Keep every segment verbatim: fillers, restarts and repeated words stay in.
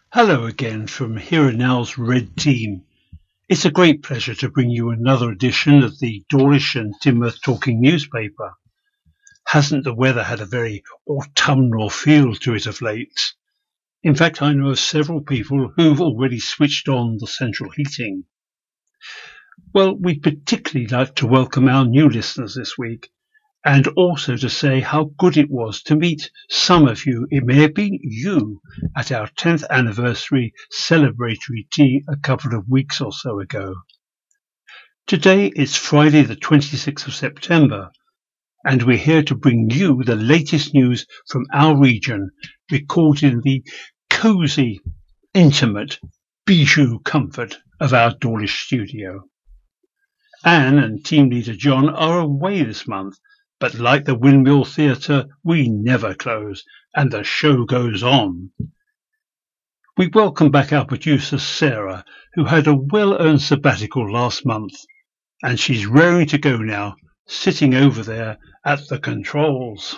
Hello again from Here and Now's Red Team. It's a great pleasure to bring you another edition of the Dawlish and Teignmouth Talking newspaper. Hasn't the weather had a very autumnal feel to it of late? In fact, I know of several people who've already switched on the central heating. Well, we'd particularly like to welcome our new listeners this week, and also to say how good it was to meet some of you, it may have been you, at our tenth anniversary celebratory tea a couple of weeks or so ago. Today is Friday the twenty-sixth of September, and we're here to bring you the latest news from our region, recorded in the cosy, intimate, bijou comfort of our Dawlish studio. Anne and team leader John are away this month, but like the Windmill Theatre, we never close, and the show goes on. We welcome back our producer Sarah, who had a well-earned sabbatical last month, and she's raring to go now, sitting over there at the controls.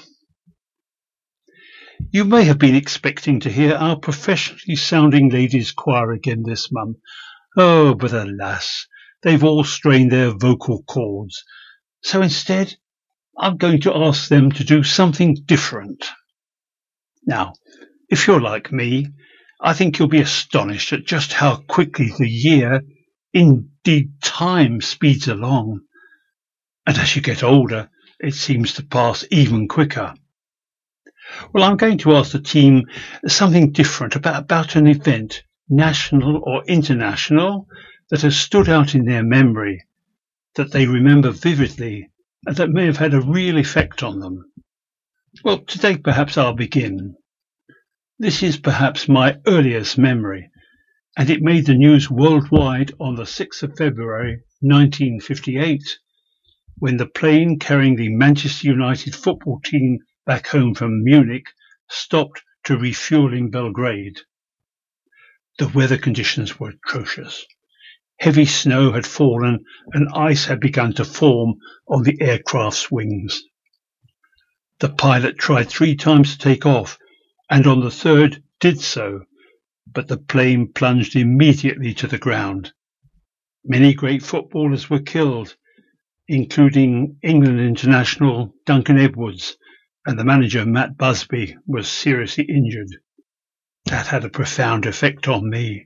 You may have been expecting to hear our professionally sounding ladies' choir again this month. Oh, but alas, they've all strained their vocal cords. So instead, I'm going to ask them to do something different. Now, if you're like me, I think you'll be astonished at just how quickly the year, indeed time, speeds along. And as you get older, it seems to pass even quicker. Well, I'm going to ask the team something different about, about an event, national or international, that has stood out in their memory, that they remember vividly, and that may have had a real effect on them. Well, today perhaps I'll begin. This is perhaps my earliest memory, and it made the news worldwide on the sixth of February nineteen fifty-eight, when the plane carrying the Manchester United football team back home from Munich stopped to refuel in Belgrade. The weather conditions were atrocious. Heavy snow had fallen and ice had begun to form on the aircraft's wings. The pilot tried three times to take off, and on the third did so, but the plane plunged immediately to the ground. Many great footballers were killed, including England international Duncan Edwards, and the manager Matt Busby was seriously injured. That had a profound effect on me.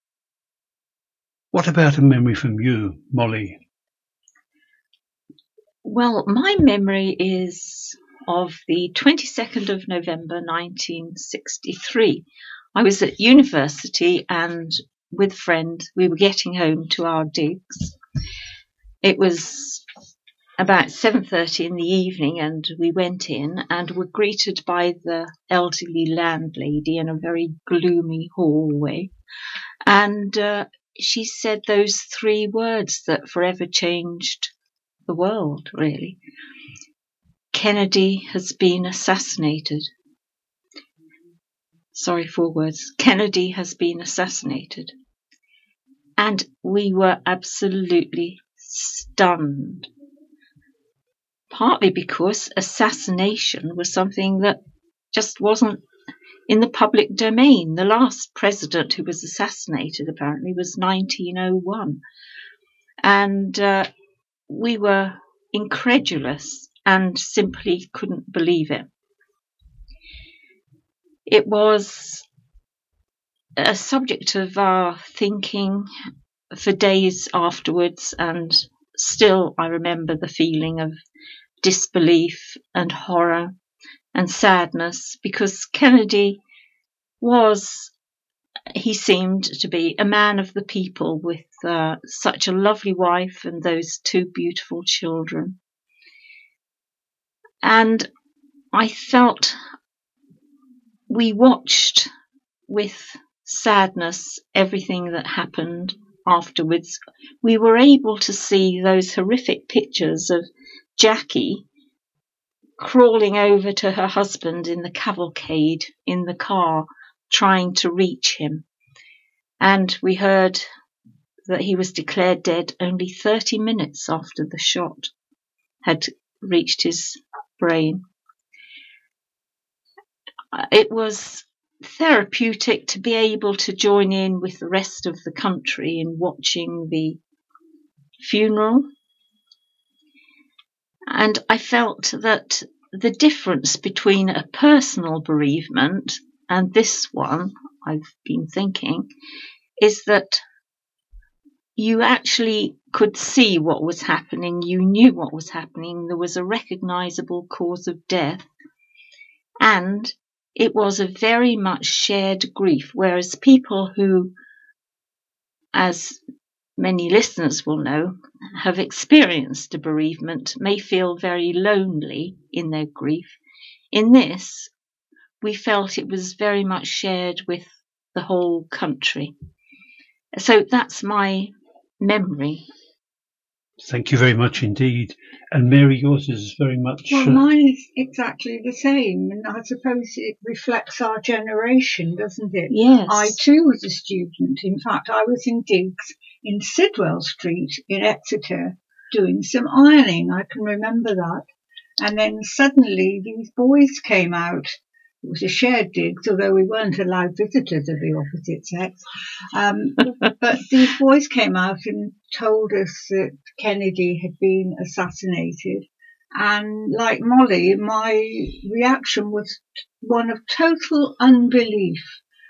What about a memory from you, Molly? Well, my memory is of the twenty-second of November nineteen sixty-three. I was at university and with a friend we were getting home to our digs. It was about seven thirty in the evening, and we went in and were greeted by the elderly landlady in a very gloomy hallway, and uh, she said those three words that forever changed the world, really. Kennedy has been assassinated. Sorry, four words. Kennedy has been assassinated. And we were absolutely stunned. Partly because assassination was something that just wasn't in the public domain. The last president who was assassinated, apparently, was nineteen oh one. And uh, we were incredulous and simply couldn't believe it. It was a subject of our thinking for days afterwards, and still I remember the feeling of disbelief and horror and sadness, because Kennedy was, he seemed to be a man of the people with uh, such a lovely wife and those two beautiful children. And I felt we watched with sadness everything that happened afterwards. We were able to see those horrific pictures of Jackie crawling over to her husband in the cavalcade in the car, trying to reach him. And we heard that he was declared dead only thirty minutes after the shot had reached his brain. It was therapeutic to be able to join in with the rest of the country in watching the funeral. And I felt that the difference between a personal bereavement and this one, I've been thinking, is that you actually could see what was happening, you knew what was happening, there was a recognisable cause of death, and it was a very much shared grief, whereas people who, as many listeners will know, have experienced a bereavement may feel very lonely in their grief. In this, we felt it was very much shared with the whole country. So that's my memory. Thank you very much indeed. And Mary, yours is very much... Well, uh, mine is exactly the same, and I suppose it reflects our generation, doesn't it? Yes. I too was a student. In fact, I was in digs in Sidwell Street in Exeter doing some ironing. I can remember that. And then suddenly these boys came out. It was a shared digs, although we weren't allowed visitors of the opposite sex. Um, but these boys came out and told us that Kennedy had been assassinated. And like Molly, my reaction was one of total unbelief.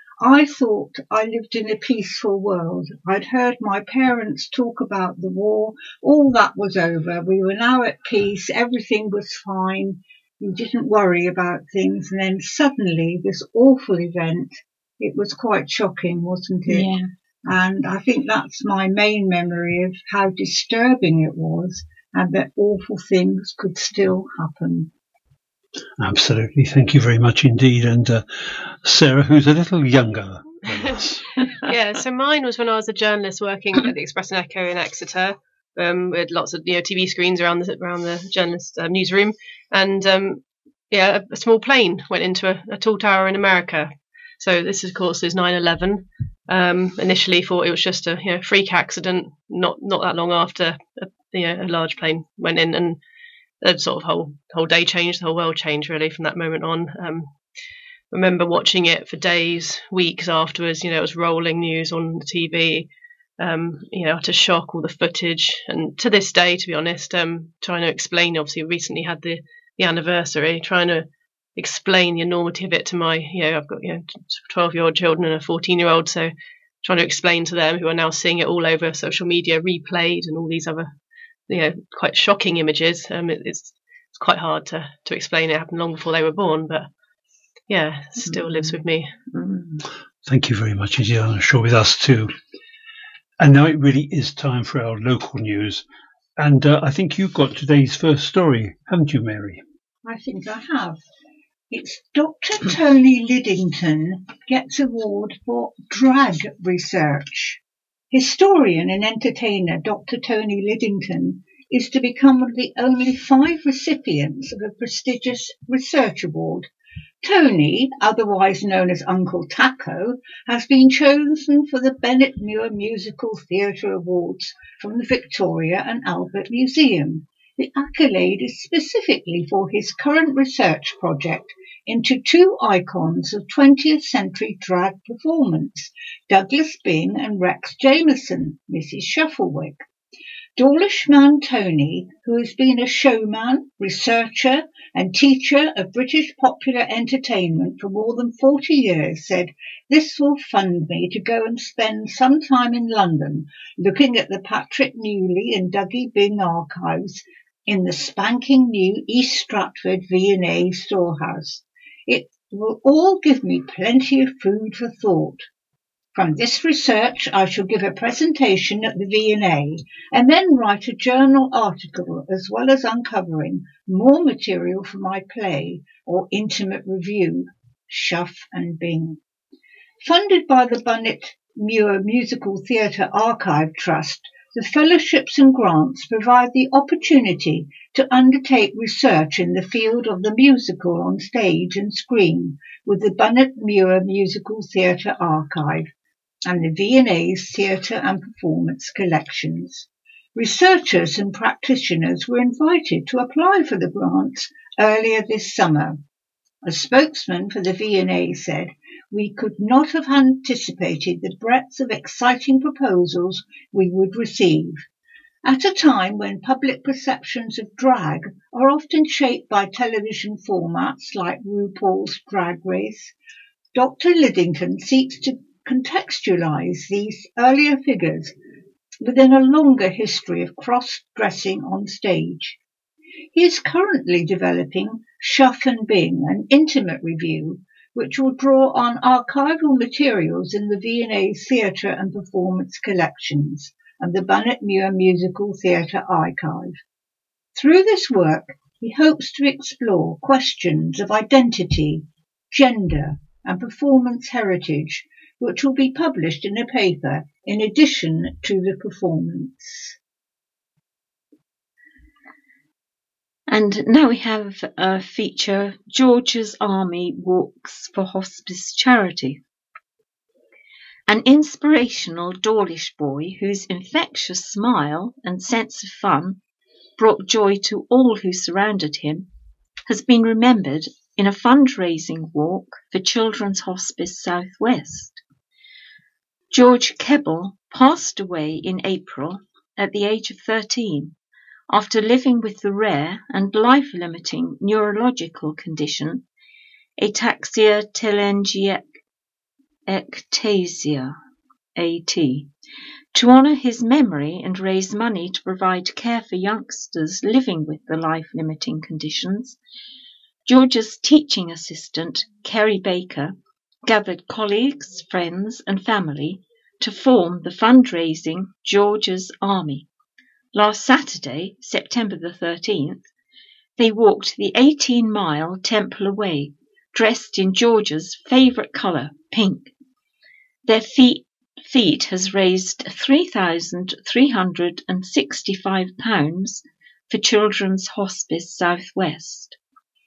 I thought I lived in a peaceful world. I'd heard my parents talk about the war. All that was over. We were now at peace. Everything was fine. You didn't worry about things. And then suddenly this awful event, it was quite shocking, wasn't it? Yeah. And I think that's my main memory of how disturbing it was and that awful things could still happen. Absolutely. Thank you very much indeed. And uh, Sarah, who's a little younger than us. Yeah, so mine was when I was a journalist working at the Express and Echo in Exeter. Um, with lots of you know T V screens around the around the journalist um, newsroom, and um, yeah, a, a small plane went into a, a tall tower in America. So this, of course, is nine eleven. Um, initially, thought it was just a you know freak accident. Not not that long after, a, you know, a large plane went in, and the sort of whole whole day changed, the whole world changed really from that moment on. Um, remember watching it for days, weeks afterwards. You know, it was rolling news on the T V. Um, you know, utter shock, all the footage, and to this day, to be honest, um, trying to explain. Obviously, we recently had the the anniversary, trying to explain the enormity of it to my, you know, I've got you know twelve year old children and a fourteen year old, so trying to explain to them who are now seeing it all over social media, replayed, and all these other, you know, quite shocking images. Um, it, it's it's quite hard to to explain. It happened long before they were born, but yeah, it still mm. lives with me. Mm. Thank you very much, indeed. I'm sure with us too. And now it really is time for our local news. And uh, I think you've got today's first story, haven't you, Mary? I think I have. It's Doctor Tony Liddington gets award for drag research. Historian and entertainer Doctor Tony Liddington is to become one of the only five recipients of a prestigious research award. Tony, otherwise known as Uncle Taco, has been chosen for the Bennett Muir Musical Theatre Awards from the Victoria and Albert Museum. The accolade is specifically for his current research project into two icons of twentieth century drag performance, Douglas Byng and Rex Jameson, Missus Shufflewick. Dawlish man Tony, who has been a showman, researcher and teacher of British popular entertainment for more than forty years, said, "This will fund me to go and spend some time in London looking at the Patrick Newley and Dougie Byng archives in the spanking new East Stratford V and A storehouse. It will all give me plenty of food for thought. From this research, I shall give a presentation at the V and A and then write a journal article, as well as uncovering more material for my play or intimate review, Shuff and Byng." Funded by the Bennett Muir Musical Theatre Archive Trust, the fellowships and grants provide the opportunity to undertake research in the field of the musical on stage and screen with the Bennett Muir Musical Theatre Archive and the V and A's Theatre and Performance collections. Researchers and practitioners were invited to apply for the grants earlier this summer. A spokesman for the V and A said, we could not have anticipated the breadth of exciting proposals we would receive. At a time when public perceptions of drag are often shaped by television formats like RuPaul's Drag Race, Doctor Liddington seeks to contextualise these earlier figures within a longer history of cross-dressing on stage. He is currently developing Shuff and Bing, an intimate review, which will draw on archival materials in the V and A's Theatre and Performance collections and the Bunnet Muir Musical Theatre Archive. Through this work, he hopes to explore questions of identity, gender, and performance heritage, which will be published in a paper in addition to the performance. And now we have a feature, George's Army Walks for Hospice Charity. An inspirational Dawlish boy whose infectious smile and sense of fun brought joy to all who surrounded him has been remembered in a fundraising walk for Children's Hospice South West. George Keble passed away in April at the age of thirteen after living with the rare and life-limiting neurological condition ataxia telangiectasia, A T, to honour his memory and raise money to provide care for youngsters living with the life-limiting conditions. George's teaching assistant, Kerry Baker, gathered colleagues, friends and family to form the fundraising George's Army. Last Saturday, September the thirteenth, they walked the eighteen-mile Temple Way, dressed in George's favourite colour, pink. Their feet, feat has raised three thousand three hundred sixty-five pounds for Children's Hospice South West.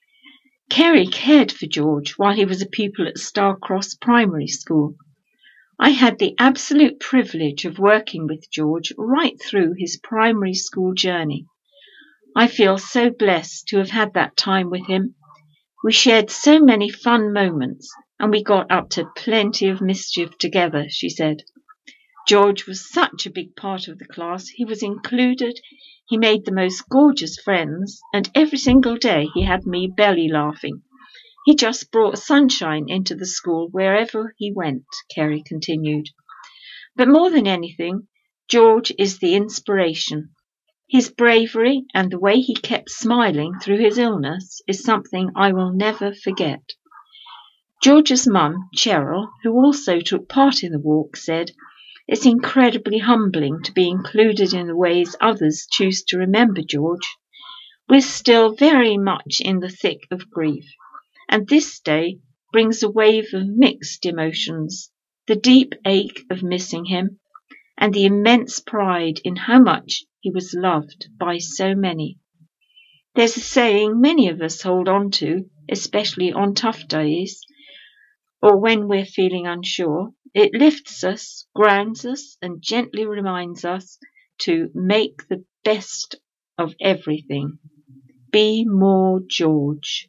Kerry cared for George while he was a pupil at Starcross Primary School. I had the absolute privilege of working with George right through his primary school journey. I feel so blessed to have had that time with him. We shared so many fun moments and we got up to plenty of mischief together, she said. George was such a big part of the class. He was included. He made the most gorgeous friends, and every single day he had me belly laughing. He just brought sunshine into the school wherever he went, Kerry continued. But more than anything, George is the inspiration. His bravery and the way he kept smiling through his illness is something I will never forget. George's mum, Cheryl, who also took part in the walk, said, "It's incredibly humbling to be included in the ways others choose to remember George. We're still very much in the thick of grief, and this day brings a wave of mixed emotions, the deep ache of missing him, and the immense pride in how much he was loved by so many. There's a saying many of us hold on to, especially on tough days, or when we're feeling unsure. It lifts us, grounds us, and gently reminds us to make the best of everything. Be more George."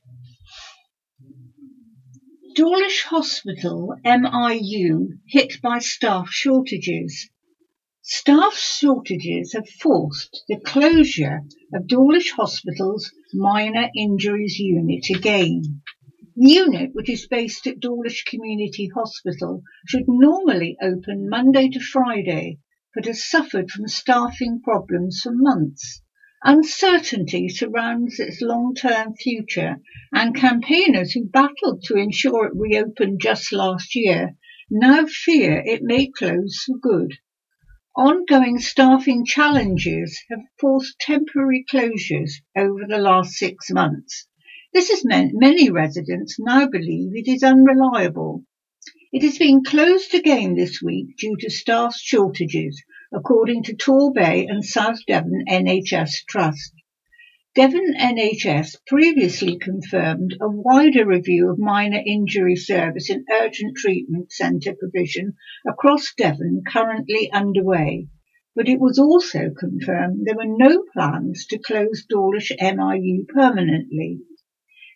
Dawlish Hospital, M I U, hit by staff shortages. Staff shortages have forced the closure of Dawlish Hospital's minor injuries unit again. The unit, which is based at Dawlish Community Hospital, should normally open Monday to Friday, but has suffered from staffing problems for months. Uncertainty surrounds its long-term future, and campaigners who battled to ensure it reopened just last year now fear it may close for good. Ongoing staffing challenges have forced temporary closures over the last six months. This has meant many residents now believe it is unreliable. It is being closed again this week due to staff shortages, according to Torbay and South Devon N H S Trust. Devon N H S previously confirmed a wider review of minor injury service and urgent treatment centre provision across Devon currently underway, but it was also confirmed there were no plans to close Dawlish M I U permanently.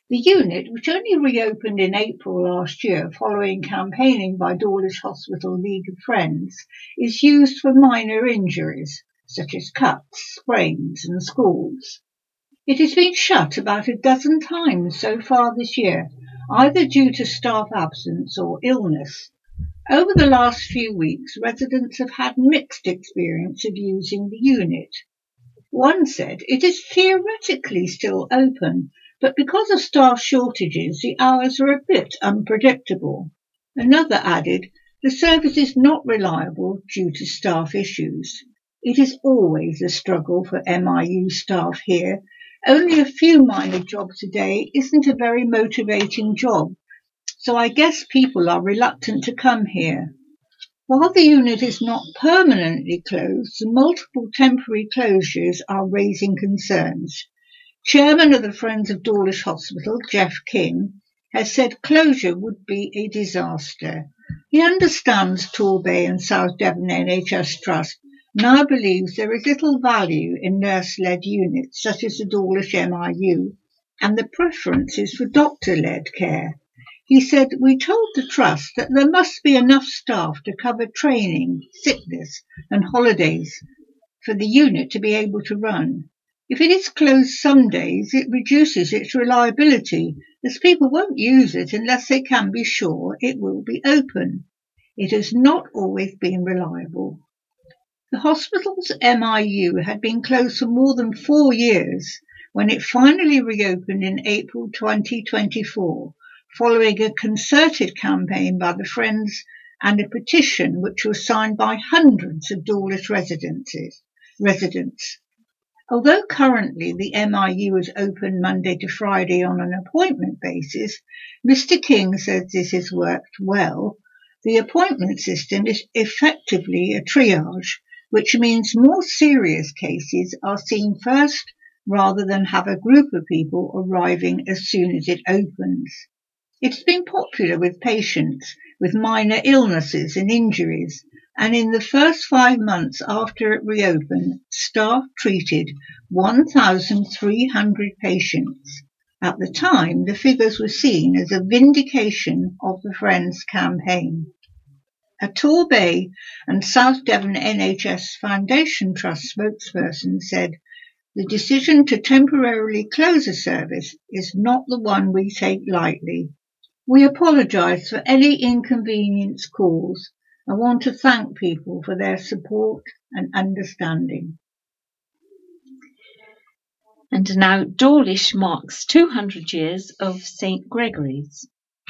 The unit, which only reopened in April last year following campaigning by Dawlish Hospital League of Friends, is used for minor injuries, such as cuts, sprains and scalds. It has been shut about a dozen times so far this year, either due to staff absence or illness. Over the last few weeks, residents have had mixed experience of using the unit. One said it is theoretically still open, but because of staff shortages, the hours are a bit unpredictable. Another added, the service is not reliable due to staff issues. It is always a struggle for M I U staff here. Only a few minor jobs a day isn't a very motivating job, so I guess people are reluctant to come here. While the unit is not permanently closed, the multiple temporary closures are raising concerns. Chairman of the Friends of Dawlish Hospital, Jeff King, has said closure would be a disaster. He understands Torbay and South Devon N H S Trust now believes there is little value in nurse-led units such as the Dawlish M I U, and the preference is for doctor-led care. He said, we told the Trust that there must be enough staff to cover training, sickness and holidays for the unit to be able to run. If it is closed some days, it reduces its reliability, as people won't use it unless they can be sure it will be open. It has not always been reliable. The hospital's M I U had been closed for more than four years when it finally reopened in April twenty twenty-four, following a concerted campaign by the Friends and a petition which was signed by hundreds of Dawlish residents. Although currently the M I U is open Monday to Friday on an appointment basis, Mister King says this has worked well. The appointment system is effectively a triage, which means more serious cases are seen first rather than have a group of people arriving as soon as it opens. It's been popular with patients with minor illnesses and injuries, and in the first five months after it reopened, staff treated one thousand three hundred patients. At the time, the figures were seen as a vindication of the Friends campaign. A Torbay and South Devon N H S Foundation Trust spokesperson said, the decision to temporarily close a service is not the one we take lightly. We apologise for any inconvenience caused and want to thank people for their support and understanding. And now Dawlish marks two hundred years of Saint Gregory's.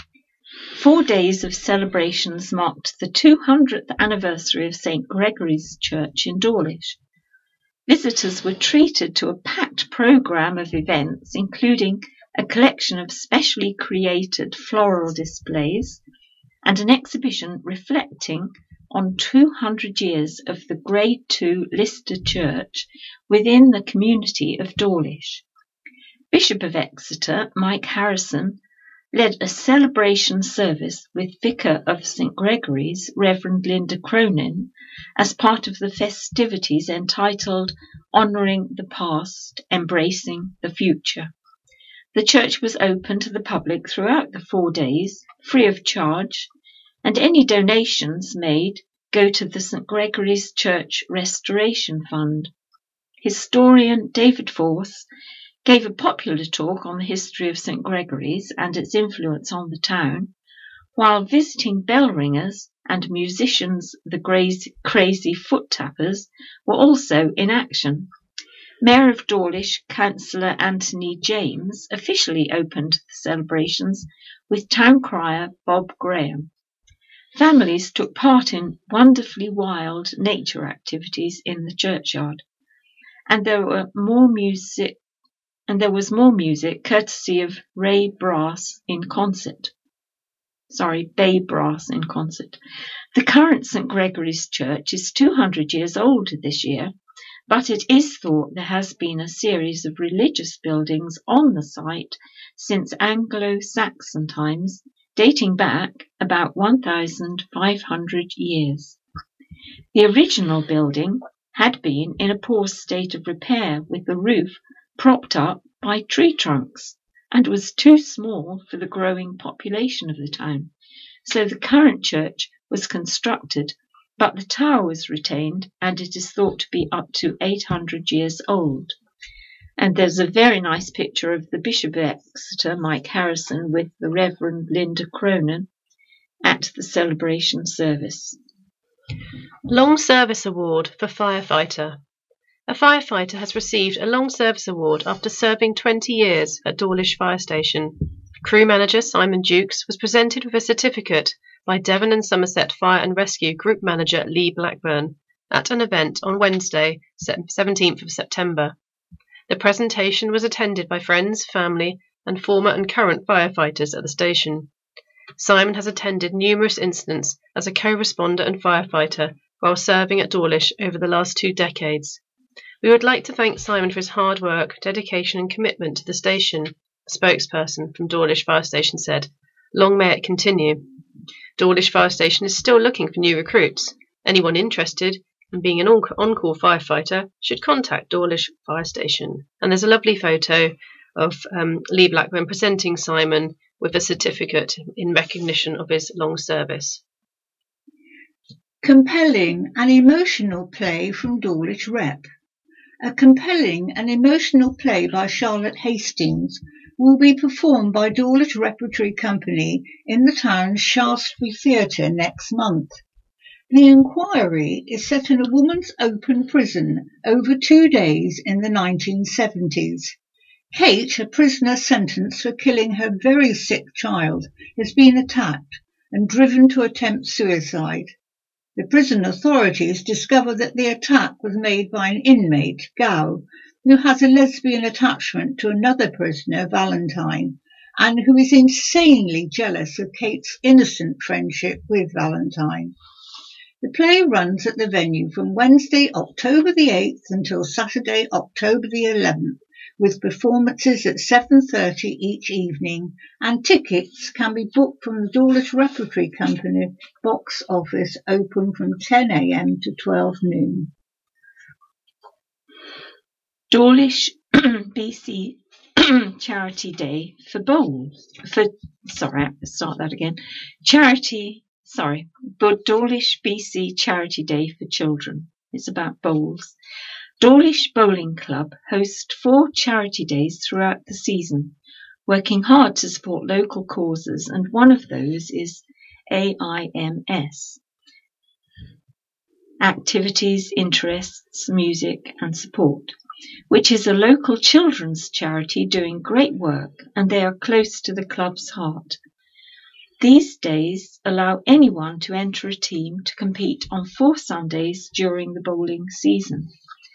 Four days of celebrations marked the two hundredth anniversary of Saint Gregory's Church in Dawlish. Visitors were treated to a packed programme of events, including a collection of specially created floral displays and an exhibition reflecting on two hundred years of the Grade two listed church within the community of Dawlish. Bishop of Exeter, Mike Harrison, led a celebration service with Vicar of Saint Gregory's, Reverend Linda Cronin, as part of the festivities entitled Honouring the Past, Embracing the Future. The church was open to the public throughout the four days, free of charge, and any donations made go to the Saint Gregory's Church Restoration Fund. Historian David Force gave a popular talk on the history of Saint Gregory's and its influence on the town, while visiting bell ringers and musicians the Crazy Foot Tappers were also in action. Mayor of Dawlish, Councillor Anthony James, officially opened the celebrations with town crier Bob Graham. Families took part in wonderfully wild nature activities in the churchyard, and there were more music, and there was more music courtesy of Ray Brass in concert. Sorry, Bay Brass in concert. The current Saint Gregory's Church is two hundred years old this year, but it is thought there has been a series of religious buildings on the site since Anglo-Saxon times, dating back about one thousand five hundred years. The original building had been in a poor state of repair, with the roof propped up by tree trunks and was too small for the growing population of the town. So the current church was constructed, but the tower was retained, and it is thought to be up to eight hundred years old. And there's a very nice picture of the Bishop of Exeter, Mike Harrison, with the Reverend Linda Cronin at the celebration service. Long Service Award for Firefighter. A firefighter has received a Long Service Award after serving twenty years at Dawlish Fire Station. Crew manager Simon Dukes was presented with a certificate by Devon and Somerset Fire and Rescue Group Manager Lee Blackburn at an event on Wednesday, seventeenth of September. The presentation was attended by friends, family, and former and current firefighters at the station. Simon has attended numerous incidents as a co-responder and firefighter while serving at Dawlish over the last two decades. We would like to thank Simon for his hard work, dedication and commitment to the station, a spokesperson from Dawlish Fire Station said. Long may it continue. Dawlish Fire Station is still looking for new recruits. Anyone interested in being an on-call firefighter should contact Dawlish Fire Station. And there's a lovely photo of um, Lee Blackburn presenting Simon with a certificate in recognition of his long service. Compelling and emotional play from Dawlish Rep. A compelling and emotional play by Charlotte Hastings will be performed by Dawlish Repertory Company in the town's Shaftesbury Theatre next month. The inquiry is set in a woman's open prison over two days in the nineteen seventies. Kate, a prisoner sentenced for killing her very sick child, has been attacked and driven to attempt suicide. The prison authorities discover that the attack was made by an inmate, Gow, who has a lesbian attachment to another prisoner, Valentine, and who is insanely jealous of Kate's innocent friendship with Valentine. The play runs at the venue from Wednesday, October the eighth until Saturday, October the eleventh, with performances at seven thirty each evening, and tickets can be booked from the Dawlish Repertory Company box office, open from ten a m to twelve noon. Dawlish B C Charity Day for bowls. For sorry, let's start that again. Charity, sorry, but Dawlish B C Charity Day for children. It's about bowls. Dawlish Bowling Club hosts four charity days throughout the season, working hard to support local causes, and one of those is A I M S. Activities, Interests, Music and Support, which is a local children's charity doing great work, and they are close to the club's heart. These days allow anyone to enter a team to compete on four Sundays during the bowling season.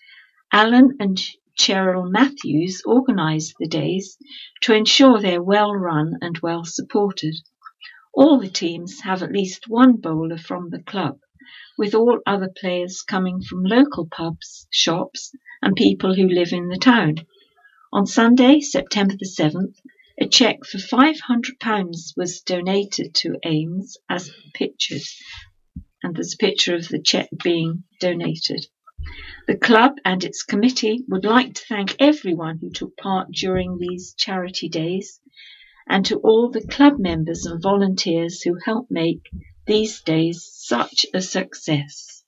Alan and Cheryl Matthews organised the days to ensure they're well run and well supported. All the teams have at least one bowler from the club, with all other players coming from local pubs, shops and people who live in the town. On Sunday, September the seventh, a cheque for five hundred pounds was donated to AIMS as pictured, and there's a picture of the cheque being donated. The club and its committee would like to thank everyone who took part during these charity days, and to all the club members and volunteers who helped make these days such a success.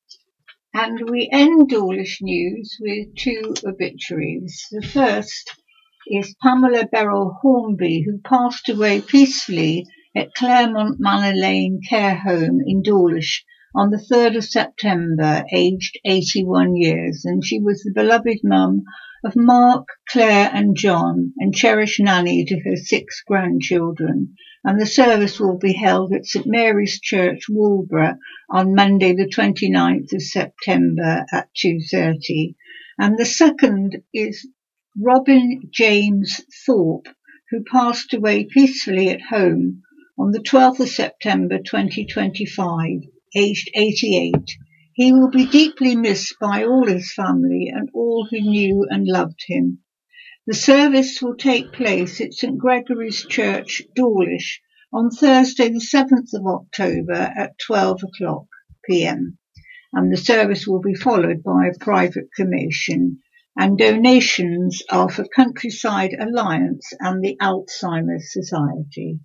And we end Dawlish News with two obituaries. The first is Pamela Beryl Hornby, who passed away peacefully at Claremont Manor Lane Care Home in Dawlish on the third of September, aged eighty-one years, and she was the beloved mum of Mark, Claire and John, and cherished nanny to her six grandchildren. And the service will be held at St Mary's Church, Walborough, on Monday the twenty-ninth of September at two thirty. And the second is Robin James Thorpe, who passed away peacefully at home on the twelfth of September twenty twenty-five, aged eighty-eight. He will be deeply missed by all his family and all who knew and loved him. The service will take place at St Gregory's Church, Dawlish, on Thursday the seventh of October at twelve o'clock p m, and the service will be followed by a private cremation. And donations are for Countryside Alliance and the Alzheimer's Society.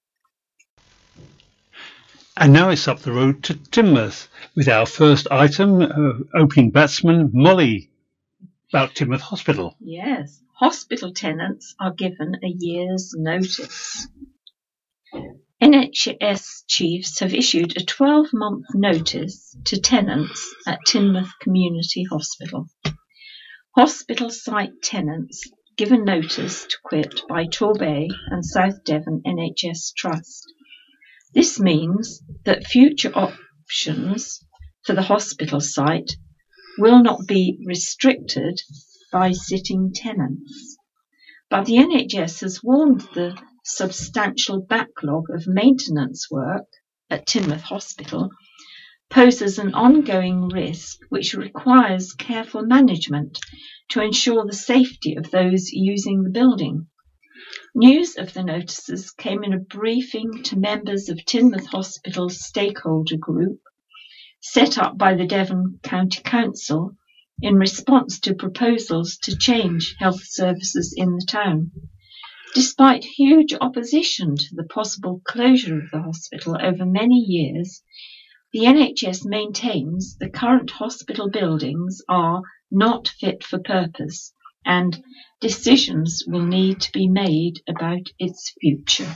And now it's up the road to Teignmouth with our first item, uh, opening batsman Molly, about Teignmouth Hospital. Yes, hospital tenants are given a year's notice. N H S chiefs have issued a twelve-month notice to tenants at Teignmouth Community Hospital. Hospital site tenants given notice to quit by Torbay and South Devon N H S Trust. This means that future options for the hospital site will not be restricted by sitting tenants. But the N H S has warned the substantial backlog of maintenance work at Teignmouth Hospital poses an ongoing risk which requires careful management to ensure the safety of those using the building. News of the notices came in a briefing to members of Teignmouth Hospital's stakeholder group set up by the Devon County Council in response to proposals to change health services in the town. Despite huge opposition to the possible closure of the hospital over many years, the N H S maintains the current hospital buildings are not fit for purpose and decisions will need to be made about its future.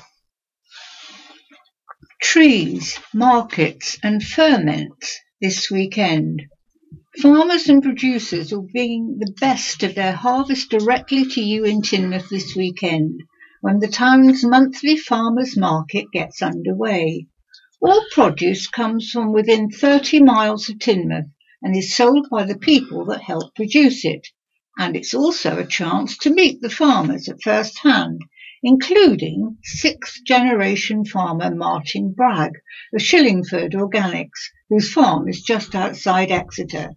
Trees, markets and ferments this weekend. Farmers and producers will bring the best of their harvest directly to you in Teignmouth this weekend, when the town's monthly farmers' market gets underway. All produce comes from within thirty miles of Teignmouth and is sold by the people that help produce it. And it's also a chance to meet the farmers at first hand, including sixth-generation farmer Martin Bragg of Shillingford Organics, whose farm is just outside Exeter.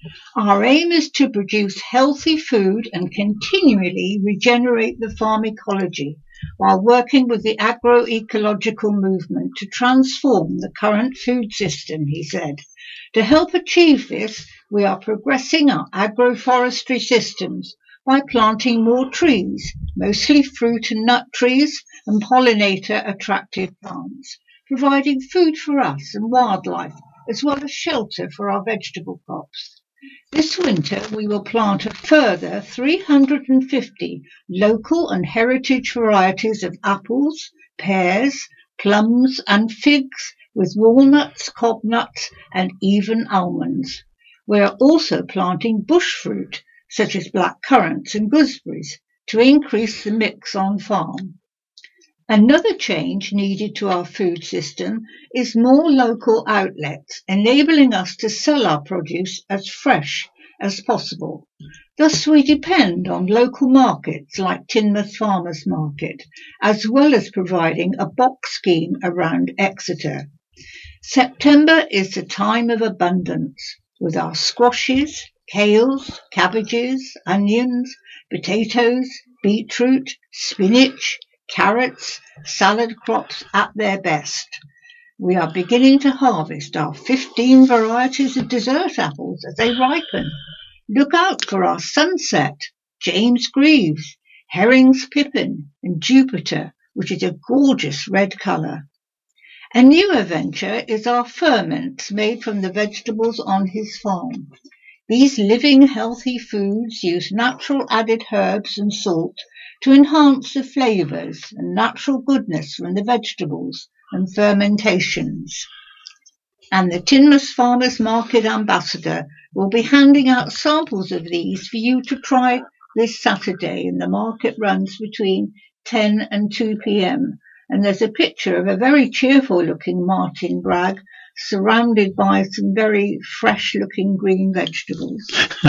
Our aim is to produce healthy food and continually regenerate the farm ecology while working with the agroecological movement to transform the current food system, he said. To help achieve this, we are progressing our agroforestry systems by planting more trees, mostly fruit and nut trees and pollinator-attractive plants, providing food for us and wildlife, as well as shelter for our vegetable crops. This winter we will plant a further three hundred fifty local and heritage varieties of apples, pears, plums and figs, with walnuts, cobnuts and even almonds. We are also planting bush fruit, such as black currants and gooseberries, to increase the mix on farm. Another change needed to our food system is more local outlets, enabling us to sell our produce as fresh as possible. Thus we depend on local markets like Teignmouth Farmers Market, as well as providing a box scheme around Exeter. September is the time of abundance, with our squashes, kales, cabbages, onions, potatoes, beetroot, spinach, carrots, salad crops at their best. We are beginning to harvest our fifteen varieties of dessert apples as they ripen. Look out for our Sunset, James Greaves, Herring's Pippin and Jupiter, which is a gorgeous red colour. A newer venture is our ferments made from the vegetables on his farm. These living healthy foods use natural added herbs and salt to enhance the flavours and natural goodness from the vegetables and fermentations. And the Teignmouth Farmers Market Ambassador will be handing out samples of these for you to try this Saturday, and the market runs between ten and two p.m. And there's a picture of a very cheerful looking Martin Bragg surrounded by some very fresh looking green vegetables.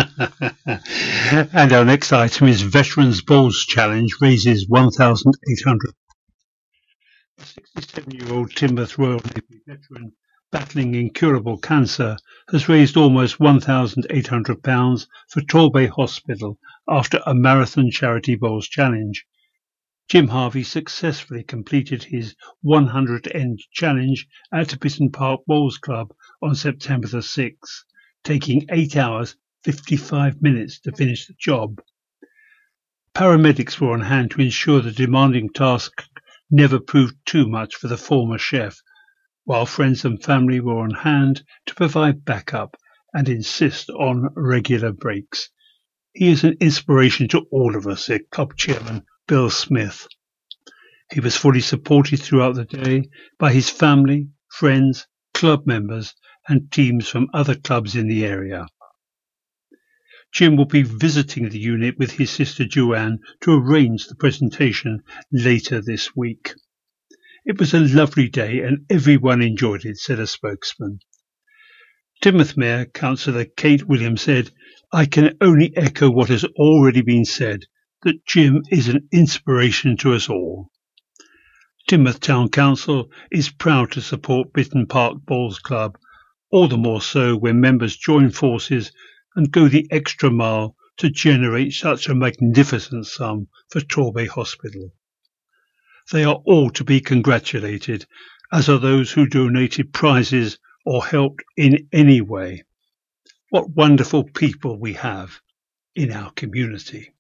And our next item is Veterans Bowls Challenge raises one thousand eight hundred pounds. A sixty-seven-year-old Teignmouth Royal Navy veteran battling incurable cancer has raised almost one thousand eight hundred pounds for Torbay Hospital after a marathon charity bowls challenge. Jim Harvey successfully completed his one hundred end challenge at Bitton Park Bowls Club on September the sixth, taking eight hours fifty-five minutes to finish the job. Paramedics were on hand to ensure the demanding task never proved too much for the former chef, while friends and family were on hand to provide backup and insist on regular breaks. He is an inspiration to all of us, said club chairman Bill Smith. He was fully supported throughout the day by his family, friends, club members and teams from other clubs in the area. Jim will be visiting the unit with his sister Joanne to arrange the presentation later this week. It was a lovely day and everyone enjoyed it, said a spokesman. Teignmouth Mayor Councillor Kate Williams said, I can only echo what has already been said, that Jim is an inspiration to us all. Teignmouth Town Council is proud to support Bitton Park Bowls Club, all the more so when members join forces and go the extra mile to generate such a magnificent sum for Torbay Hospital. They are all to be congratulated, as are those who donated prizes or helped in any way. What wonderful people we have in our community.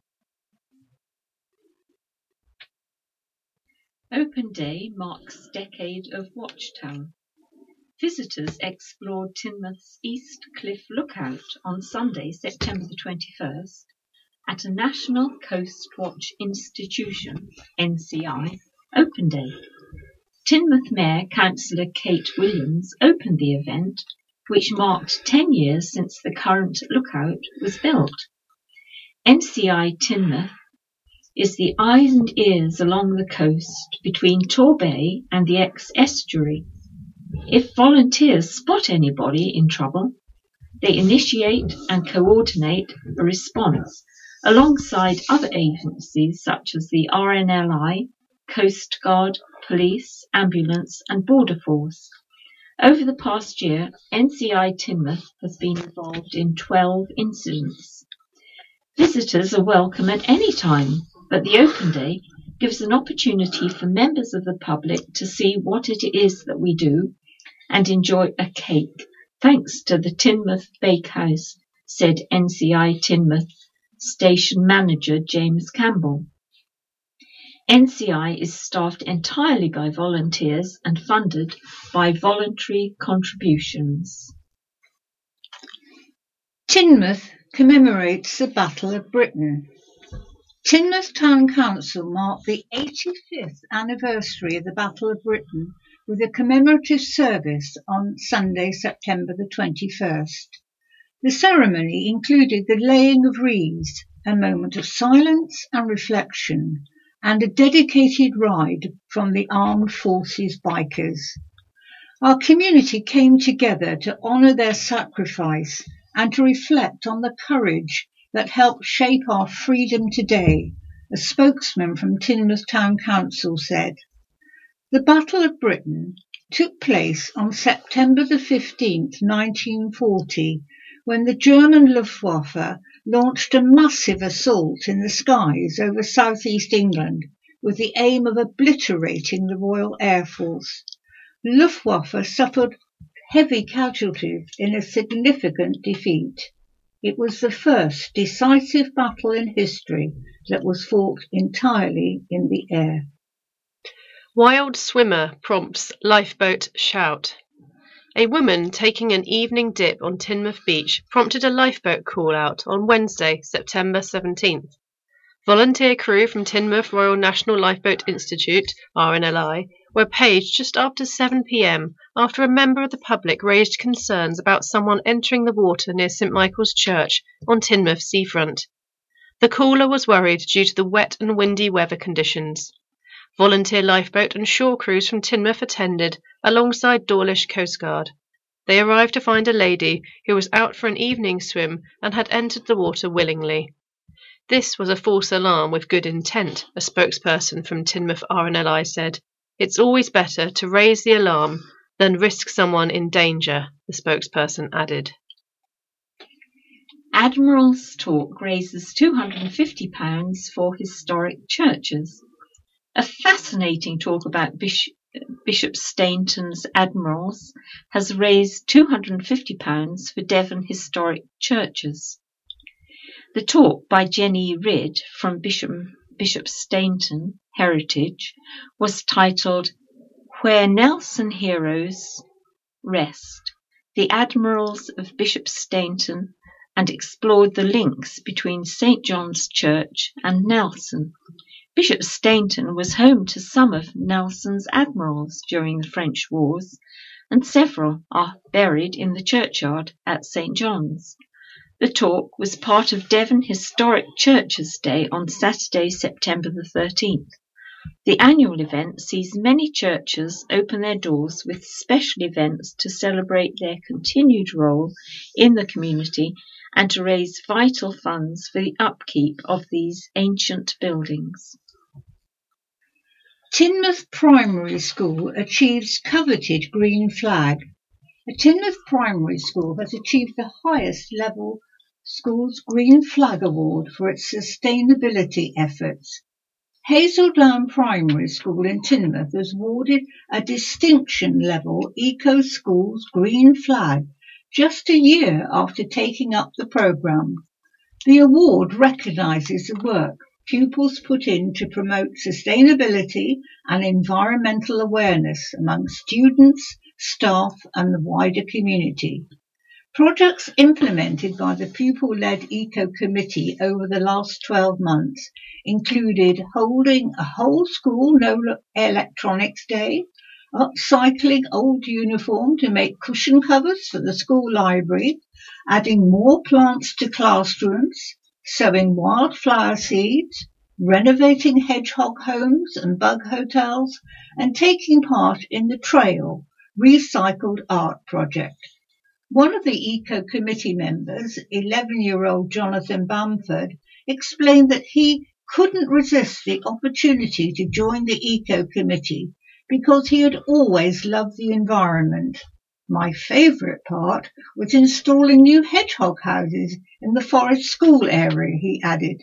Open Day marks Decade of Watchtower. Visitors explored Teignmouth's East Cliff Lookout on Sunday, September the twenty-first, at a National Coast Watch Institution, N C I, Open Day. Teignmouth Mayor Councillor Kate Williams opened the event, which marked ten years since the current lookout was built. N C I Teignmouth is the eyes and ears along the coast between Torbay and the ex-estuary. If volunteers spot anybody in trouble, they initiate and coordinate a response alongside other agencies such as the R N L I, Coast Guard, Police, Ambulance and Border Force. Over the past year, N C I Teignmouth has been involved in twelve incidents. Visitors are welcome at any time, but the Open Day gives an opportunity for members of the public to see what it is that we do and enjoy a cake, thanks to the Teignmouth Bakehouse, said N C I Teignmouth Station Manager James Campbell. N C I is staffed entirely by volunteers and funded by voluntary contributions. Teignmouth commemorates the Battle of Britain. Teignmouth Town Council marked the eighty-fifth anniversary of the Battle of Britain with a commemorative service on Sunday, September the twenty-first. The ceremony included the laying of wreaths, a moment of silence and reflection, and a dedicated ride from the Armed Forces bikers. Our community came together to honour their sacrifice and to reflect on the courage that helped shape our freedom today, a spokesman from Teignmouth Town Council said. The Battle of Britain took place on September the fifteenth, nineteen forty, when the German Luftwaffe launched a massive assault in the skies over southeast England with the aim of obliterating the Royal Air Force. Luftwaffe suffered heavy casualties in a significant defeat. It was the first decisive battle in history that was fought entirely in the air. Wild swimmer prompts lifeboat shout. A woman taking an evening dip on Teignmouth Beach prompted a lifeboat call-out on Wednesday, September seventeenth. Volunteer crew from Teignmouth Royal National Lifeboat Institute, R N L I, were paged just after seven p m after a member of the public raised concerns about someone entering the water near St Michael's Church on Teignmouth seafront. The caller was worried due to the wet and windy weather conditions. Volunteer lifeboat and shore crews from Teignmouth attended, alongside Dawlish Coast Guard. They arrived to find a lady who was out for an evening swim and had entered the water willingly. This was a false alarm with good intent, a spokesperson from Teignmouth R N L I said. It's always better to raise the alarm than risk someone in danger, the spokesperson added. Admiral's Talk raises two hundred fifty pounds for historic churches. A fascinating talk about Bishop Stainton's Admirals, has raised two hundred fifty pounds for Devon Historic Churches. The talk by Jenny Ridd from Bishop, Bishop Stainton Heritage was titled Where Nelson Heroes Rest, the Admirals of Bishop Stainton, and explored the links between Saint John's Church and Nelson. Bishop Stainton was home to some of Nelson's admirals during the French wars, and several are buried in the churchyard at Saint John's. The talk was part of Devon Historic Churches Day on Saturday, September the thirteenth. The annual event sees many churches open their doors with special events to celebrate their continued role in the community and to raise vital funds for the upkeep of these ancient buildings. Teignmouth Primary School achieves coveted green flag. The Teignmouth Primary School has achieved the highest level school's Green Flag Award for its sustainability efforts. Hazeldown Primary School in Teignmouth was awarded a distinction level Eco Schools Green Flag just a year after taking up the programme. The award recognises the work pupils put in to promote sustainability and environmental awareness among students, staff and the wider community. Projects implemented by the pupil-led Eco Committee over the last twelve months included holding a whole school no electronics day, upcycling old uniform to make cushion covers for the school library, adding more plants to classrooms, sowing wildflower seeds, renovating hedgehog homes and bug hotels, and taking part in the Trail Recycled Art Project. One of the Eco Committee members, eleven-year-old Jonathan Bamford, explained that he couldn't resist the opportunity to join the Eco Committee because he had always loved the environment. My favourite part was installing new hedgehog houses in the Forest School area, he added.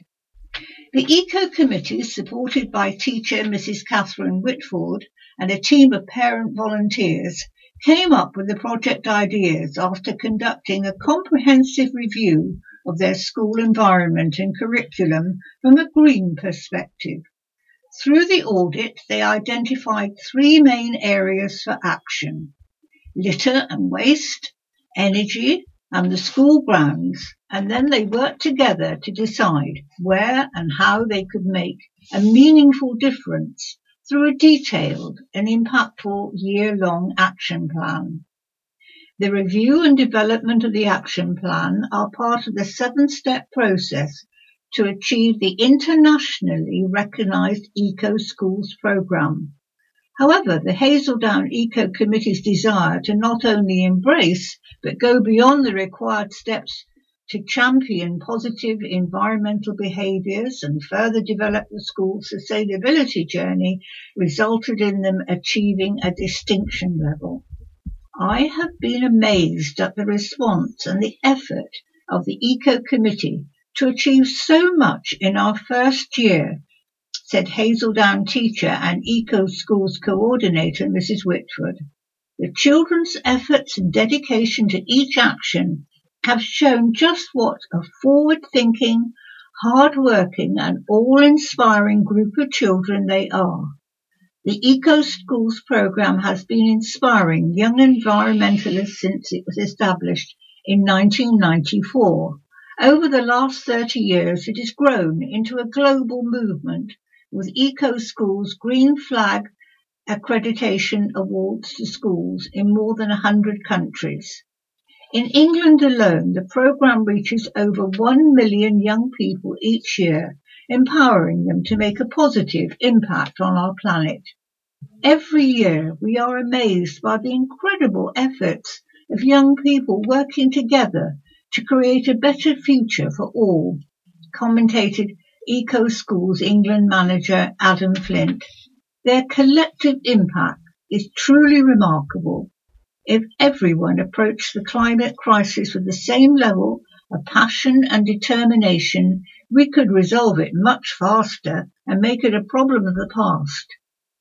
The Eco Committee, supported by teacher Missus Catherine Whitford and a team of parent volunteers, came up with the project ideas after conducting a comprehensive review of their school environment and curriculum from a green perspective. Through the audit, they identified three main areas for action: litter and waste, energy, and the school grounds, and then they worked together to decide where and how they could make a meaningful difference through a detailed and impactful year-long action plan. The review and development of the action plan are part of the seven-step process to achieve the internationally recognised Eco Schools programme. However, the Hazeldown Eco Committee's desire to not only embrace but go beyond the required steps to champion positive environmental behaviours and further develop the school's sustainability journey resulted in them achieving a distinction level. I have been amazed at the response and the effort of the Eco Committee to achieve so much in our first year, said Hazeldown teacher and Eco Schools coordinator Missus Whitford. The children's efforts and dedication to each action have shown just what a forward-thinking, hard-working and all-inspiring group of children they are. The Eco Schools programme has been inspiring young environmentalists since it was established in nineteen ninety-four. Over the last thirty years, it has grown into a global movement with Eco Schools Green Flag accreditation awards to schools in more than one hundred countries. In England alone, the programme reaches over one million young people each year, empowering them to make a positive impact on our planet. Every year, we are amazed by the incredible efforts of young people working together to create a better future for all, commentated Eco Schools England manager Adam Flint. Their collective impact is truly remarkable. If everyone approached the climate crisis with the same level of passion and determination, we could resolve it much faster and make it a problem of the past.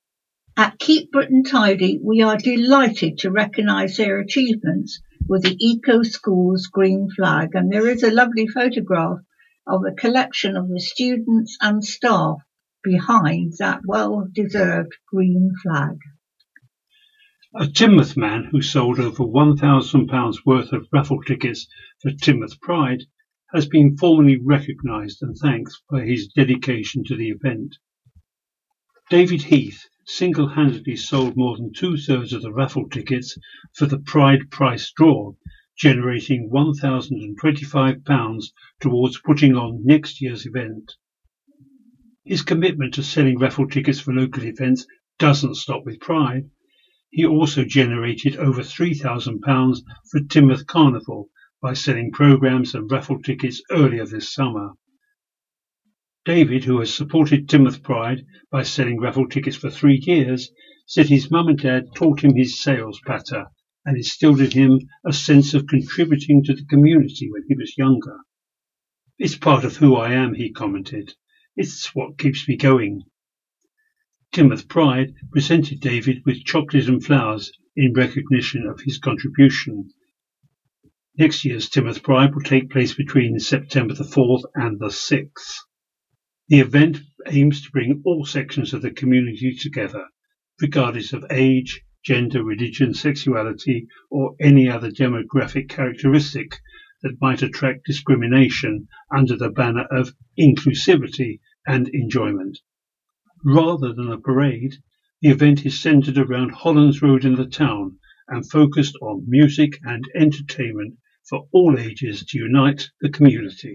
At Keep Britain Tidy, we are delighted to recognise their achievements with the Eco Schools Green Flag, and there is a lovely photograph of a collection of the students and staff behind that well-deserved green flag. A Teignmouth man who sold over one thousand pounds worth of raffle tickets for Teignmouth Pride has been formally recognised and thanked for his dedication to the event. David Heath single-handedly sold more than two-thirds of the raffle tickets for the Pride prize draw, generating one thousand twenty-five pounds towards putting on next year's event. His commitment to selling raffle tickets for local events doesn't stop with Pride. He also generated over three thousand pounds for Teignmouth Carnival by selling programmes and raffle tickets earlier this summer. David, who has supported Teignmouth Pride by selling raffle tickets for three years, said his mum and dad taught him his sales patter and instilled in him a sense of contributing to the community when he was younger. "It's part of who I am," he commented. "It's what keeps me going." Teignmouth Pride presented David with chocolate and flowers in recognition of his contribution. Next year's Teignmouth Pride will take place between September the fourth and the sixth. The event aims to bring all sections of the community together, regardless of age, gender, religion, sexuality, or any other demographic characteristic that might attract discrimination under the banner of inclusivity and enjoyment. Rather than a parade, the event is centred around Hollands Road in the town and focused on music and entertainment for all ages to unite the community.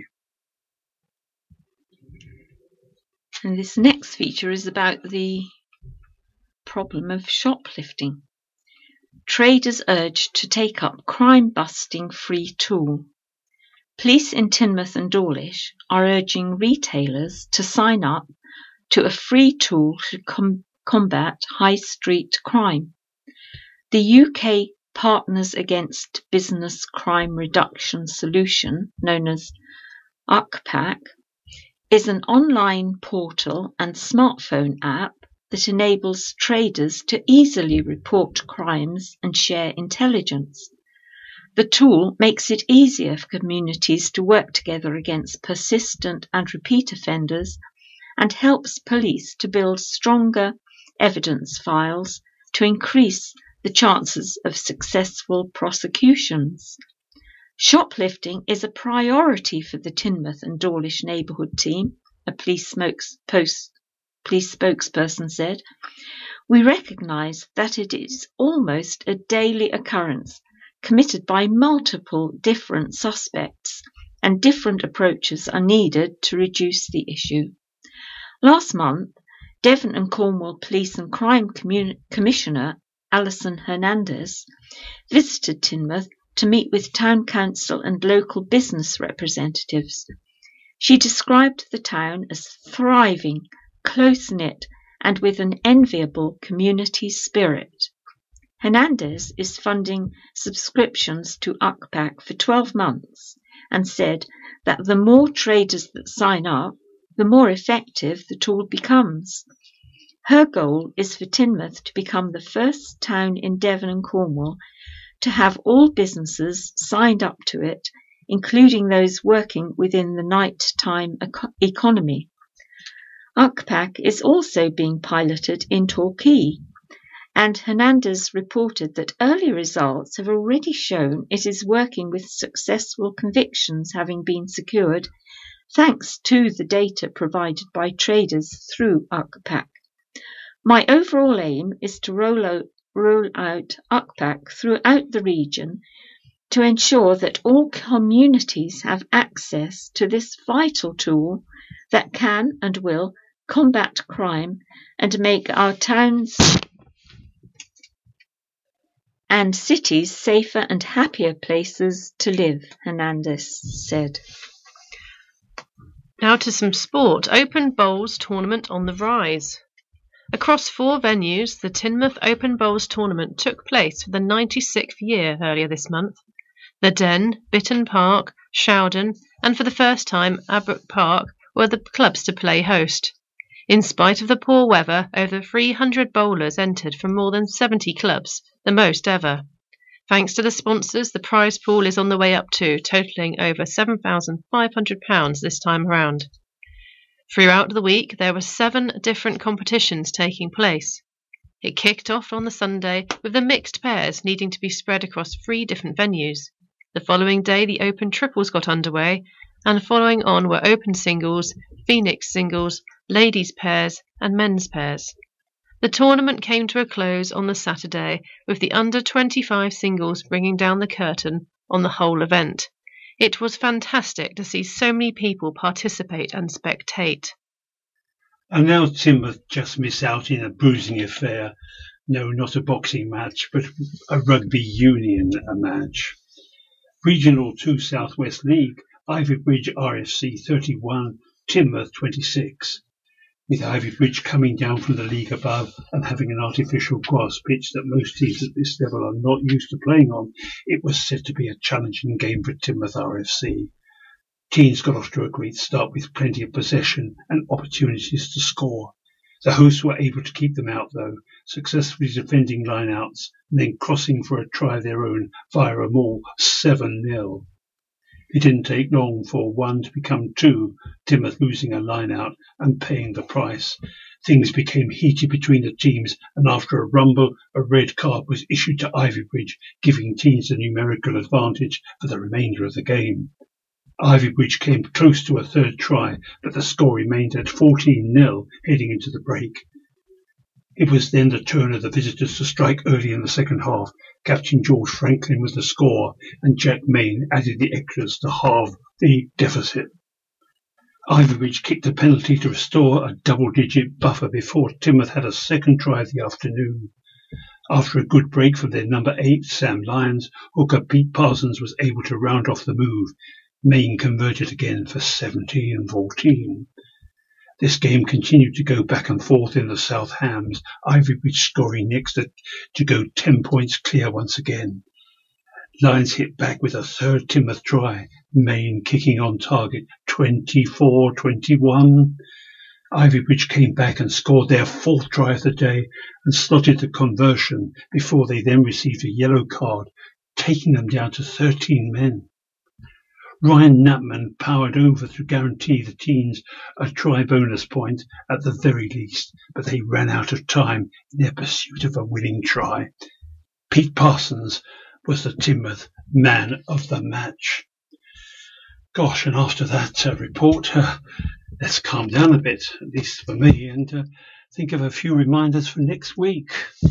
And this next feature is about the problem of shoplifting. Traders urged to take up crime-busting free tool. Police in Teignmouth and Dawlish are urging retailers to sign up to a free tool to com- combat high street crime. The U K Partners Against Business Crime Reduction Solution, known as U C P A C, is an online portal and smartphone app that enables traders to easily report crimes and share intelligence. The tool makes it easier for communities to work together against persistent and repeat offenders and helps police to build stronger evidence files to increase the chances of successful prosecutions. Shoplifting is a priority for the Teignmouth and Dawlish neighbourhood team, a police, smokes, post, police spokesperson said. We recognise that it is almost a daily occurrence, committed by multiple different suspects, and different approaches are needed to reduce the issue. Last month, Devon and Cornwall Police and Crime Commun- Commissioner Alison Hernandez visited Teignmouth to meet with town council and local business representatives. She described the town as thriving, close-knit, and with an enviable community spirit. Hernandez is funding subscriptions to U C P A C for twelve months and said that the more traders that sign up, the more effective the tool becomes. Her goal is for Teignmouth to become the first town in Devon and Cornwall to have all businesses signed up to it, including those working within the nighttime eco- economy. U C P A C is also being piloted in Torquay, and Hernandez reported that early results have already shown it is working with successful convictions having been secured thanks to the data provided by traders through U C P A C. My overall aim is to roll out, roll out U C P A C throughout the region to ensure that all communities have access to this vital tool that can and will combat crime and make our towns and cities safer and happier places to live, Hernandez said. Now to some sport. Open Bowls tournament on the rise. Across four venues, the Teignmouth Open Bowls tournament took place for the ninety-sixth year earlier this month. The Den, Bitton Park, Showden, and for the first time, Abbrook Park were the clubs to play host. In spite of the poor weather, over three hundred bowlers entered from more than seventy clubs, the most ever. Thanks to the sponsors, the prize pool is on the way up too, totalling over seven thousand five hundred pounds this time around. Throughout the week, there were seven different competitions taking place. It kicked off on the Sunday with the mixed pairs needing to be spread across three different venues. The following day, the open triples got underway, and following on were open singles, Phoenix singles, ladies pairs, and men's pairs. The tournament came to a close on the Saturday, with the under twenty-five singles bringing down the curtain on the whole event. It was fantastic to see so many people participate and spectate. And now Timoth just miss out in a bruising affair. No, not a boxing match, but a rugby union match. Regional two Southwest League, Ivybridge R F C thirty-one, Timoth twenty-six. With Ivybridge coming down from the league above and having an artificial grass pitch that most teams at this level are not used to playing on, it was said to be a challenging game for Timoth R F C. Teams got off to a great start with plenty of possession and opportunities to score. The hosts were able to keep them out though, successfully defending line-outs and then crossing for a try of their own via a maul seven nil. It didn't take long for one to become two, Timoth losing a line-out and paying the price. Things became heated between the teams, and after a rumble, a red card was issued to Ivybridge, giving teams a numerical advantage for the remainder of the game. Ivybridge came close to a third try, but the score remained at fourteen nil heading into the break. It was then the turn of the visitors to strike early in the second half. Captain George Franklin was the scorer, and Jack Main added the extras to halve the deficit. Ivybridge kicked a penalty to restore a double-digit buffer before Timoth had a second try of the afternoon. After a good break from their number eight, Sam Lyons, hooker Pete Parsons was able to round off the move. Main converted again for seventeen fourteen. This game continued to go back and forth in the South Hams, Ivybridge scoring next to, to go ten points clear once again. Lyons hit back with a third Timoth try, Main kicking on target twenty-four twenty-one. Ivybridge came back and scored their fourth try of the day and slotted the conversion before they then received a yellow card, taking them down to thirteen men. Ryan Knappman powered over to guarantee the teams a try bonus point at the very least, but they ran out of time in their pursuit of a winning try. Pete Parsons was the Timoth man of the match. Gosh, and after that uh, report, uh, let's calm down a bit, at least for me, and uh, think of a few reminders for next week.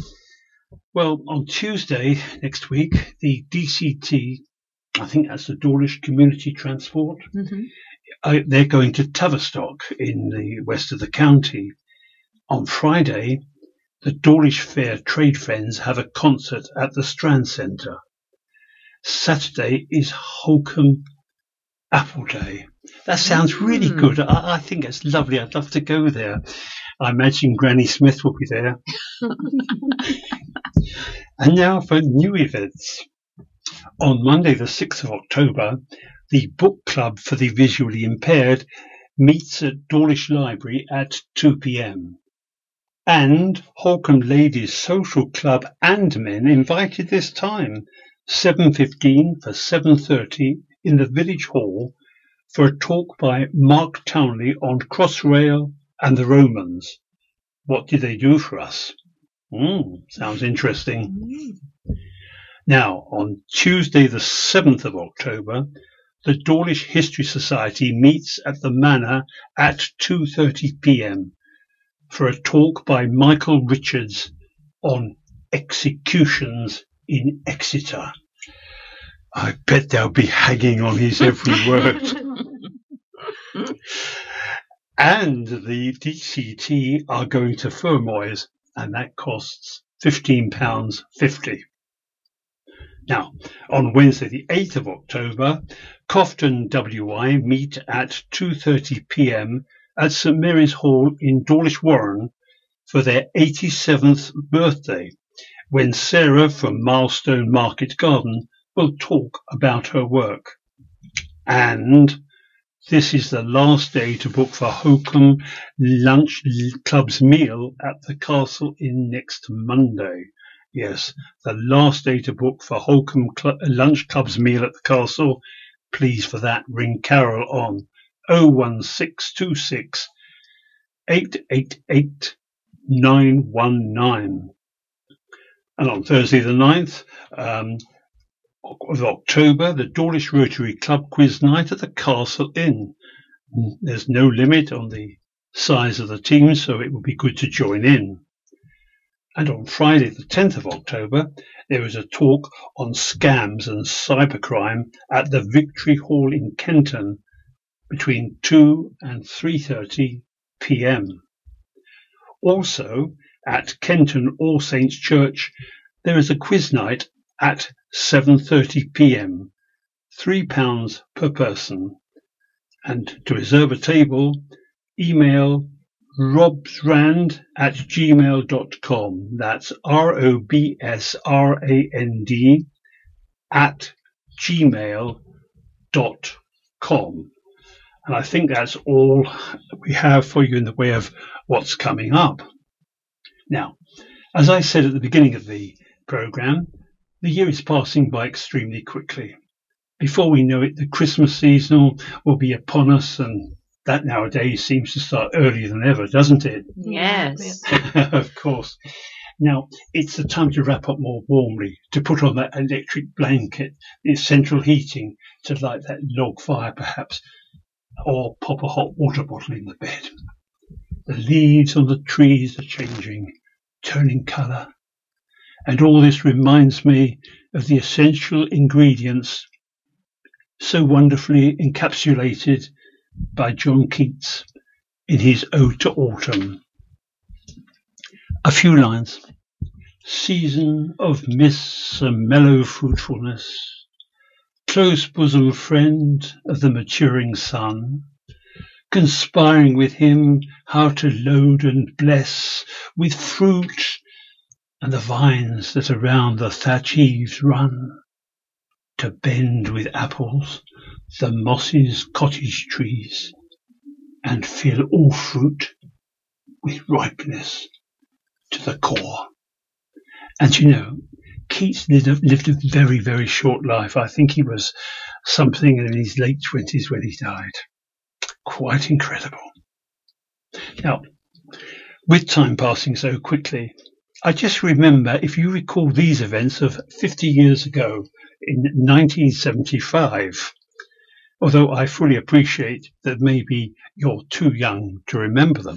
Well, on Tuesday next week, the D C T, I think that's the Dawlish Community Transport. Mm-hmm. Uh, they're going to Tavistock in the west of the county. On Friday, the Dawlish Fair Trade Friends have a concert at the Strand Centre. Saturday is Holcombe Apple Day. That sounds really mm. good. I, I think it's lovely. I'd love to go there. I imagine Granny Smith will be there. And now for new events. On Monday, the sixth of October, the Book Club for the Visually Impaired meets at Dawlish Library at two p.m. And Holcombe Ladies Social Club and Men invited this time, seven fifteen for seven thirty in the Village Hall, for a talk by Mark Townley on Crossrail and the Romans. What did they do for us? Mm, sounds interesting. Mm. Now, on Tuesday the seventh of October, the Dawlish History Society meets at the Manor at two thirty p.m. for a talk by Michael Richards on executions in Exeter. I bet they'll be hanging on his every word. And the D C T are going to Fermoys, and that costs fifteen pounds fifty. Now, on Wednesday the eighth of October, Cofton W I meet at two thirty p.m. at St Mary's Hall in Dawlish Warren for their eighty-seventh birthday, when Sarah from Milestone Market Garden will talk about her work. And this is the last day to book for Holcombe Lunch Club's meal at the Castle Inn next Monday. Yes, the last day to book for Holcombe Cl- Lunch Club's meal at the Castle. Please, for that, ring Carol on oh one six two six, eight eight eight, nine one nine. And on Thursday the ninth um, of October, the Dawlish Rotary Club quiz night at the Castle Inn. There's no limit on the size of the team, so it would be good to join in. And on Friday the tenth of October, there is a talk on scams and cybercrime at the Victory Hall in Kenton between two and three thirty p m. Also, at Kenton All Saints Church, there is a quiz night at seven thirty p m, three pounds per person. And to reserve a table, email robsrand at gmail dot com. That's R O B S R A N D at gmail dot com. And I think that's all we have for you in the way of what's coming up. Now, as I said at the beginning of the programme, the year is passing by extremely quickly. Before we know it, the Christmas season will be upon us, and that nowadays seems to start earlier than ever, doesn't it? Yes. Of course. Now, it's the time to wrap up more warmly, to put on that electric blanket, the central heating, to light that log fire perhaps, or pop a hot water bottle in the bed. The leaves on the trees are changing, turning colour. And all this reminds me of the essential ingredients so wonderfully encapsulated by John Keats in his Ode to Autumn. A few lines. Season of mists and mellow fruitfulness, close bosom friend of the maturing sun, conspiring with him how to load and bless with fruit and the vines that around the thatch eaves run, to bend with apples the mosses cottage trees, and fill all fruit with ripeness to the core. And you know, Keats lived a, lived a very, very short life. I think he was something in his late twenties when he died. Quite incredible. Now, with time passing so quickly, I just remember, if you recall these events of fifty years ago in nineteen seventy-five, although I fully appreciate that maybe you're too young to remember them.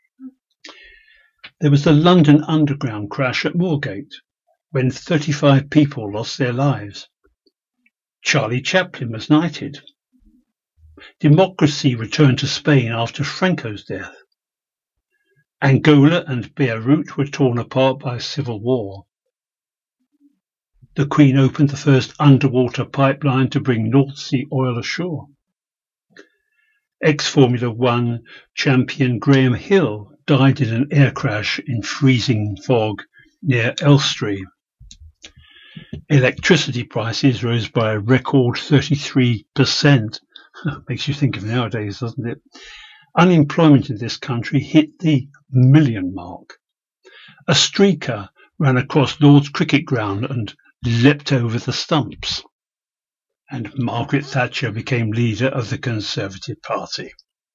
There was the London Underground crash at Moorgate, when thirty-five people lost their lives. Charlie Chaplin was knighted. Democracy returned to Spain after Franco's death. Angola and Beirut were torn apart by civil war. The Queen opened the first underwater pipeline to bring North Sea oil ashore. Ex-Formula One champion Graham Hill died in an air crash in freezing fog near Elstree. Electricity prices rose by a record thirty-three percent. Makes you think of nowadays, doesn't it? Unemployment in this country hit the million mark. A streaker ran across Lord's cricket ground and leapt over the stumps. And Margaret Thatcher became leader of the Conservative Party.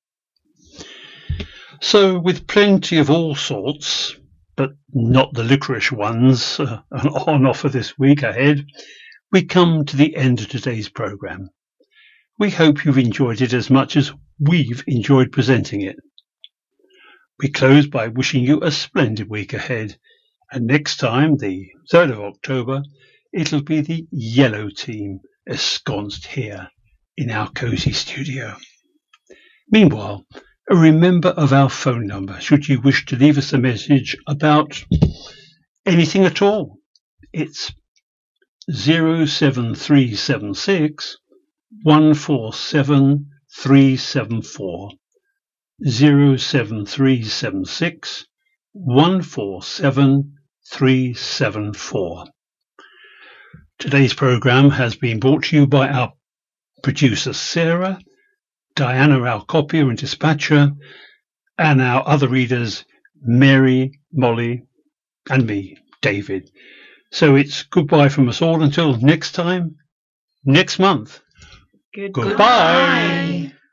So, with plenty of all sorts, but not the licorice ones, uh, on offer this week ahead, we come to the end of today's programme. We hope you've enjoyed it as much as we've enjoyed presenting it. We close by wishing you a splendid week ahead, and next time, the third of October, it'll be the yellow team ensconced here in our cosy studio. Meanwhile, a remember of our phone number should you wish to leave us a message about anything at all. It's zero seven three seven six one four seven three seven four. zero seven three seven six one four seven three seven four. Today's programme has been brought to you by our producer Sarah, Diana, our copier and dispatcher, and our other readers, Mary, Molly, and me, David. So it's goodbye from us all until next time, next month. Good- Goodbye. Bye.